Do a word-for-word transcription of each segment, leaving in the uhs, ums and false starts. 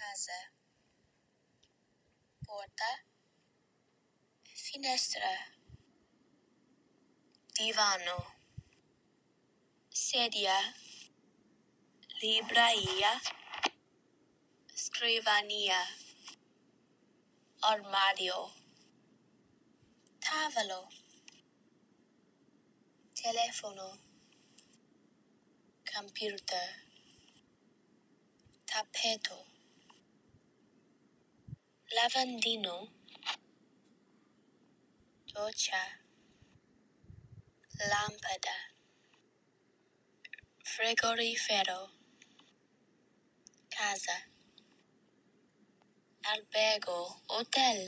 casa, porta, finestra, divano, sedia, libreria, scrivania, armadio, tavolo, telefono, computer, tappeto, lavandino, doccia, lampada, frigorifero, casa, albergo, hotel,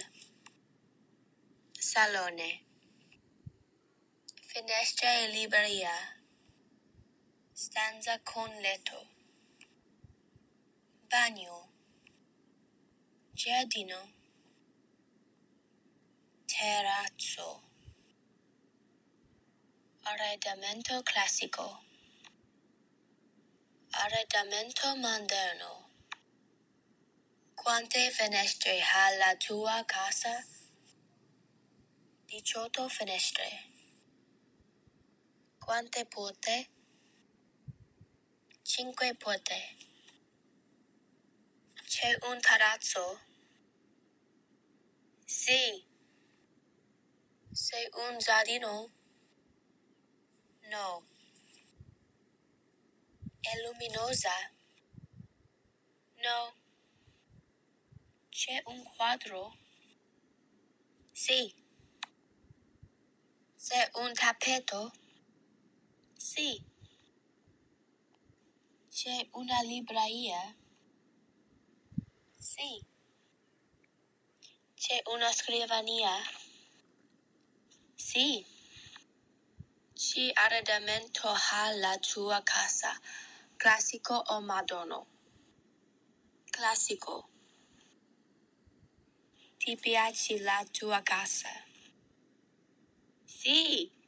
salone, finestra e libreria, stanza con letto, bagno, giardino, terrazzo, arredamento classico, arredamento moderno. Quante finestre ha la tua casa? diciotto finestre. Quante porte? cinque porte. C'è un terrazzo? Sì. C'è un giardino? No. È luminosa? No. C'è un quadro? Sì. C'è un tappeto? Sì. C'è una libreria? Sì. C'è una scrivania? Sì. Che arredamento ha la tua casa? Classico o moderno? Classico. Ti piace la tua casa? Sì.